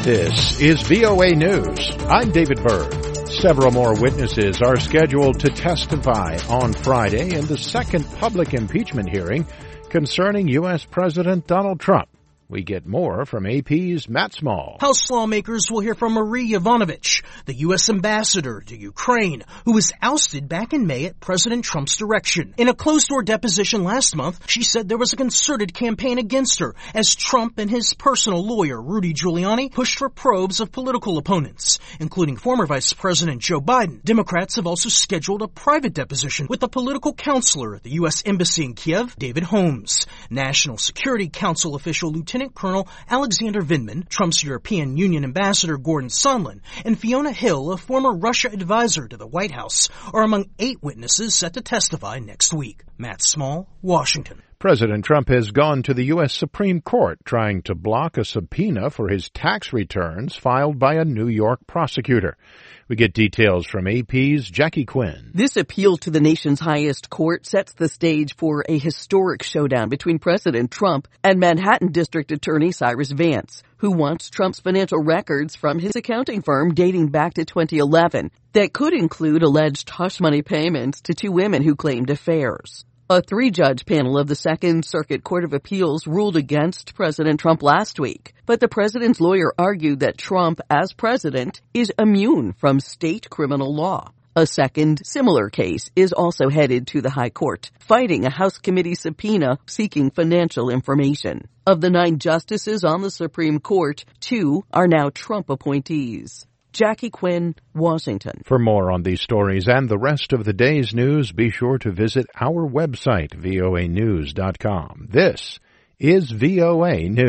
This is VOA News. I'm David Byrd. Several more witnesses are scheduled to testify on Friday in the second public impeachment hearing concerning U.S. President Donald Trump. We get more from AP's Matt Small. House lawmakers will hear from Marie Yovanovitch, the U.S. ambassador to Ukraine, who was ousted back in May at President Trump's direction. In a closed-door deposition last month, she said there was a concerted campaign against her as Trump and his personal lawyer, Rudy Giuliani, pushed for probes of political opponents, including former Vice President Joe Biden. Democrats have also scheduled a private deposition with a political counselor at the U.S. Embassy in Kiev, David Holmes, National Security Council official Lieutenant Colonel Alexander Vindman, Trump's European Union Ambassador Gordon Sondland, and Fiona Hill, a former Russia advisor to the White House, are among 8 witnesses set to testify next week. Matt Small, Washington. President Trump has gone to the U.S. Supreme Court trying to block a subpoena for his tax returns filed by a New York prosecutor. We get details from AP's Jackie Quinn. This appeal to the nation's highest court sets the stage for a historic showdown between President Trump and Manhattan District Attorney Cyrus Vance, who wants Trump's financial records from his accounting firm dating back to 2011 that could include alleged hush money payments to 2 women who claimed affairs. A 3-judge panel of the Second Circuit Court of Appeals ruled against President Trump last week, but the president's lawyer argued that Trump, as president, is immune from state criminal law. A second, similar case is also headed to the High Court, fighting a House committee subpoena seeking financial information. Of the 9 justices on the Supreme Court, 2 are now Trump appointees. Jackie Quinn, Washington. For more on these stories and the rest of the day's news, be sure to visit our website, voanews.com. This is VOA News.